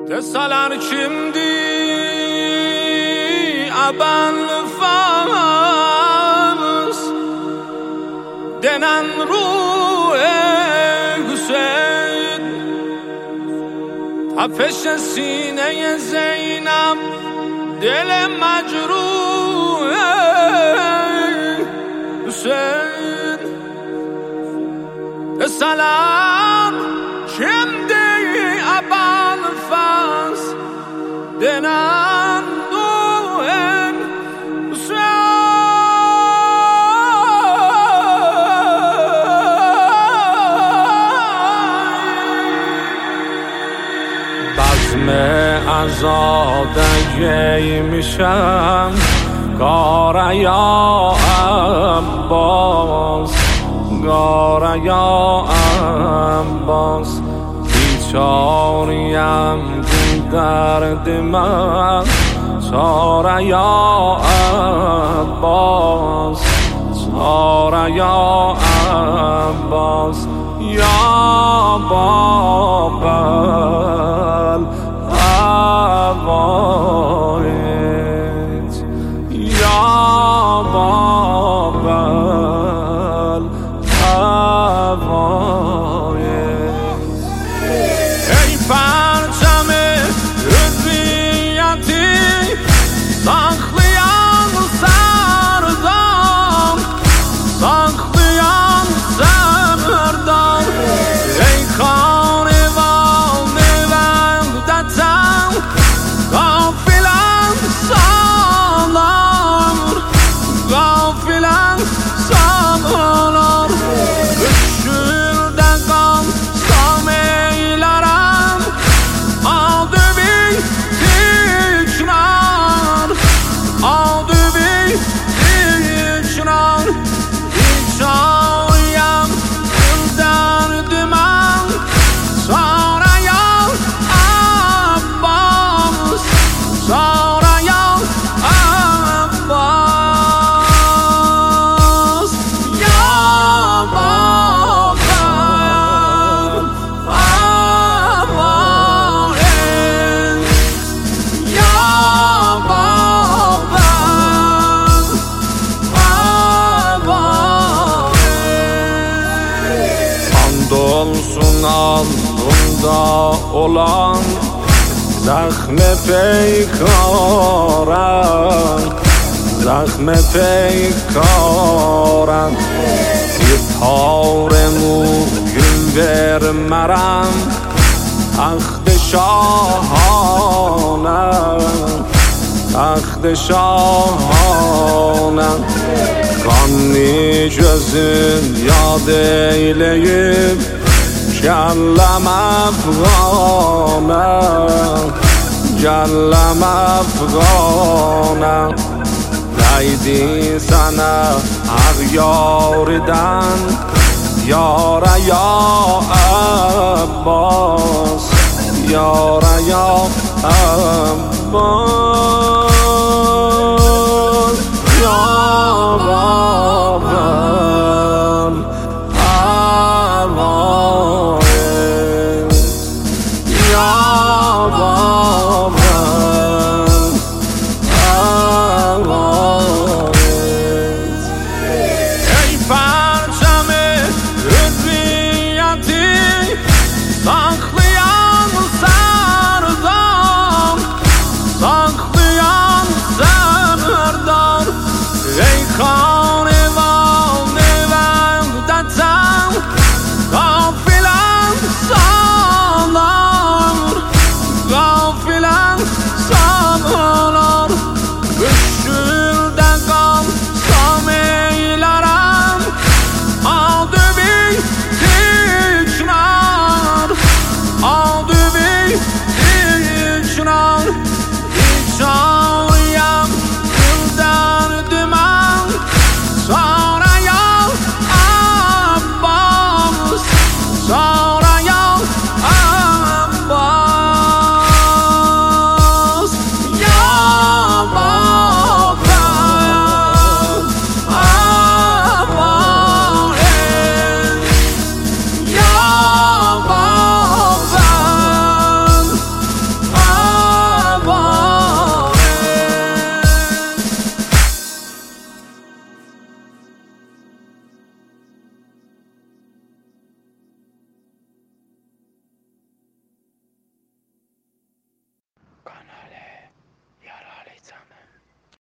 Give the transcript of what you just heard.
Deseler kimdi Ebenfaz denen ruh-i Hüseyin, Ateş sineye Zeynep dile mecruh Hüseyin. Deseler kimdi Ebenfaz denen ruh-i بزم ازادگی میشم گاره یا عباس، گاره یا عباس، بیچاریم درد من چاره یا عباس، چاره یا عباس، یا بابل عوایج، یا بابل عوایج. ای پرچم حریتی saklayan serdan، saklayan serdan، ey karivan-ı vahdetten gafilen sağlar، gafilen sağlar. Üçürde kalsam eylerem adı bir tikrar، adı bir tikrar. İçayem derdimen sarayan Abbas، sarayan Abbas. Ya babam avaret, ya babam avaret. Andolsun alnımda olan zahme peykaran، زخم پیکارم. یه تار مویم ورمرم تخت شاهانم، تخت şahanım. Kanlı gözün yad eyleyip kellem Afganım، kellem Afganım. Neydi sana ağyardan yara ya Abbas، yara ya Abbas.